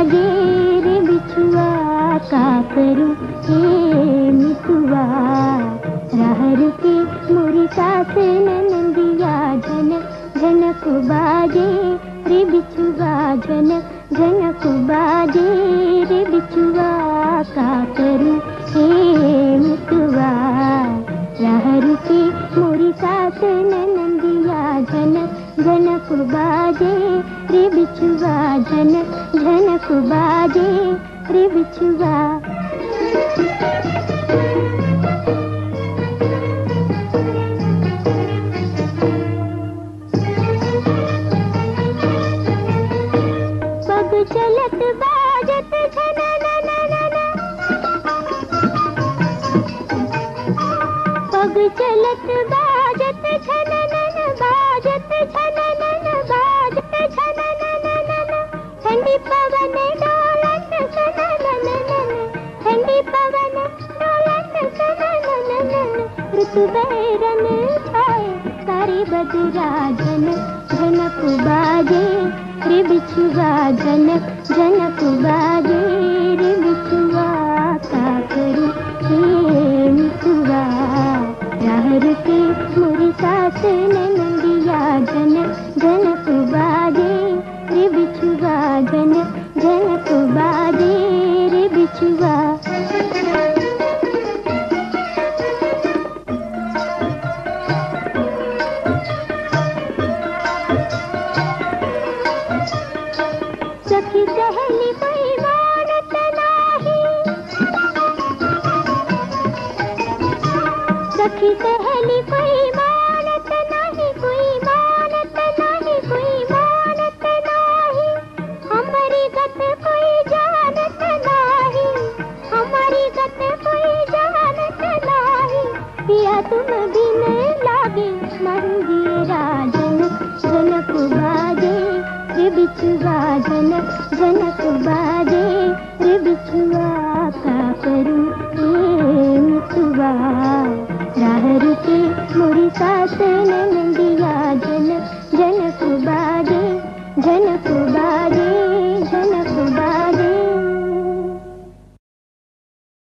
बाजे रे बिछुआ का करूं हे मितुआ। राह रुके मोरी सास ननदिया झनक झनक बाजे रे बिछुआ झनक झनक बाजे रे बिछुआ का करूं हे मितुआ। राह रुके मोरी सास ननदिया झनक झनक बाजे रे बिछुआ झनक झनक बाजे रे बिछुआ। पग चलत बाजत झननननन, पग चलत बाजत झननन बाजत झननन बाजत झनननन। ठंडी पवन डोलत सनननन, ठंडी पवन डोलत सनननन। ऋतु बैरन छाए सारे बदरा झनक झनक बाजे रे बिछुआ झनक झनक बाजे रे बिछुआ का करूं हे मितुआ। राह रुके मोरी सास ननदिया झनक झनक बाजे रे बिछुआ झनक झनक बाजे रे बिछुआ। सखी सहेली कोई मानत नाही, सखी सहेली कोई मानत नाही, कोई मानत नाही, कोई मानत नाही। हमारी गत कोई जानत नाही, हमारी गत कोई जानत नाही। पिया तुम बिन लागे मंदिरा झनक झनक बाजे रे बिछुआ झनक झनक बाजे रे बिछुआ का करूं हे मितुआ। राह रुके मोरी सास